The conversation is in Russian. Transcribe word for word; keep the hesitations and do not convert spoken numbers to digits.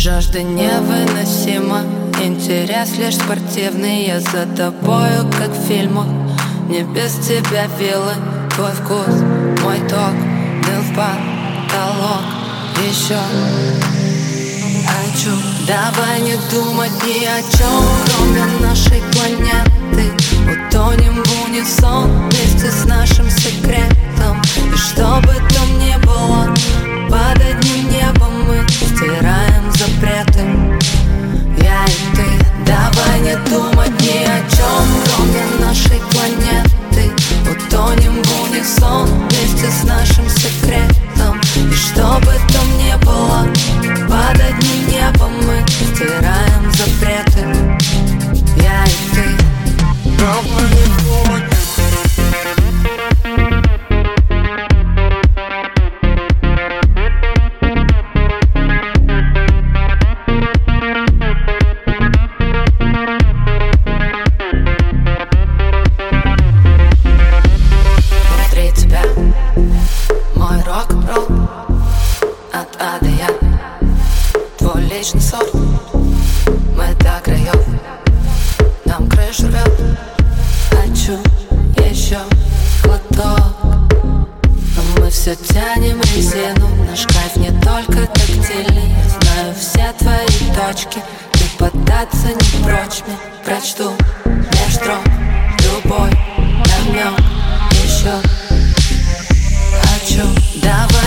Жажда невыносима, интерес лишь спортивный. Я за тобою, как в фильмах, не без тебя вилы. Твой вкус, мой ток, дым в потолок. Еще хочу, давай не думать ни о чем, кроме нашей планеты. Утонем в унисон вместе с нашим секретом. И что бы там ни было, под одним небом мы стираем запреты. Я и ты, давай не думать ни о чем, кроме нашей планеты. Утонем в унисон вместе с нашим секретом. И что бы там ни было, под одним небом мы стираем запреты. Я и ты, давай не думать. От А до Я, твой личный сорт. Мы до краев, нам крышу рвет. Хочу еще глоток, но мы все тянем резину. Наш кайф не только тактильный. Я знаю все твои точки, ты поддаться не прочь мне. Прочту меж строк любой намек. Еще хочу, давай